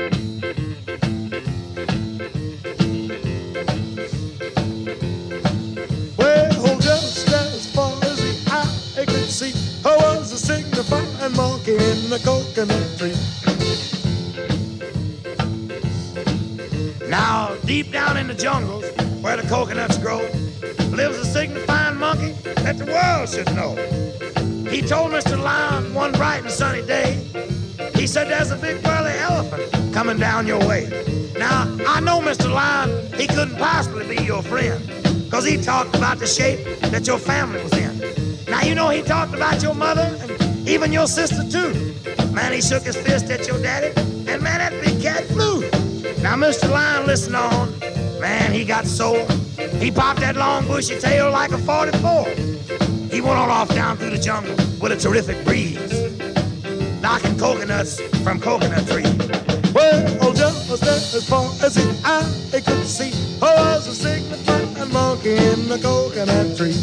Well, just as far as the eye could see, I was a signifying monkey in the coconut tree. Now, deep down in the jungles where the coconuts grow, lives a signifying monkey that the world should know. He told Mr. Lion one bright and sunny day, he said, there's a big burly elephant coming down your way. Now, I know Mr. Lion, he couldn't possibly be your friend, because he talked about the shape that your family was in. Now, you know he talked about your mother and even your sister, too. Man, he shook his fist at your daddy, and man, that big cat flew. Now, Mr. Lion, listen on. Man, he got sore. He popped that long bushy tail like a 44. He went on off down through the jungle with a terrific breeze, knocking coconuts from coconut trees. Well, just as far as the eye could see, I was a signifying monkey in the coconut tree.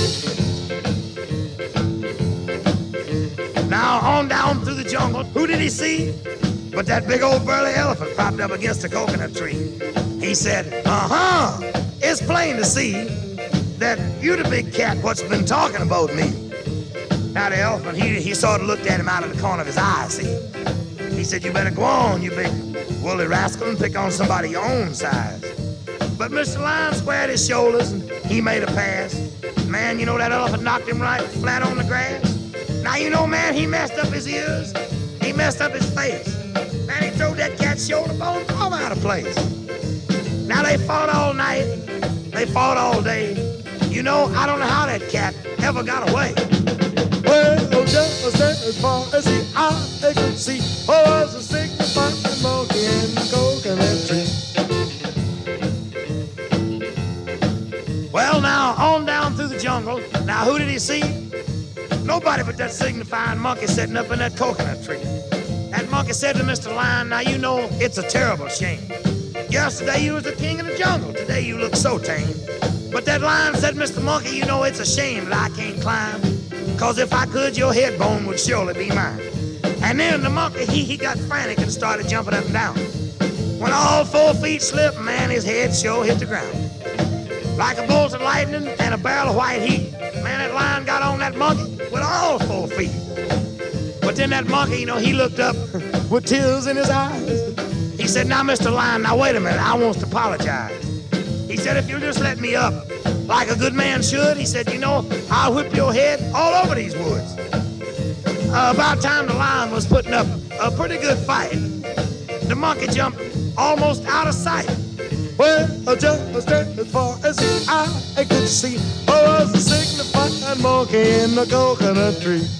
Now, on down through the jungle, who did he see? But that big old burly elephant propped up against a coconut tree. He said, it's plain to see that you the big cat what's been talking about me. Now the elephant, he sort of looked at him out of the corner of his eye, see. He said, you better go on, you big woolly rascal, and pick on somebody your own size. But Mr. Lion squared his shoulders and he made a pass. Man, you know that elephant knocked him right flat on the grass. Now you know, man, he messed up his ears, he messed up his face. Man, he threw that cat's shoulder bone all out of place. Now they fought all night, they fought all day. You know, I don't know how that cat ever got away. Well, just as far as the eye could see, I was a signifying monkey in the coconut tree. Well, now, on down through the jungle, now who did he see? Nobody but that signifying monkey sitting up in that coconut tree. That monkey said to Mr. Lion, now you know it's a terrible shame. Yesterday you was the king of the jungle, today you look so tame. But that lion said, Mr. Monkey, you know it's a shame that I can't climb, cause if I could, your head bone would surely be mine. And then the monkey, he got frantic and started jumping up and down. When all 4 feet slipped, man, his head sure hit the ground. Like a bolt of lightning and a barrel of white heat, man, that lion got on that monkey with all 4 feet. But then that monkey, you know, he looked up with tears in his eyes. He said, now, Mr. Lion, now wait a minute, I want to apologize. He said, if you'll just let me up like a good man should, he said, you know, I'll whip your head all over these woods. About time the lion was putting up a pretty good fight, the monkey jumped almost out of sight. Well, just as far as the eye could see, I was a signifying monkey in the coconut tree.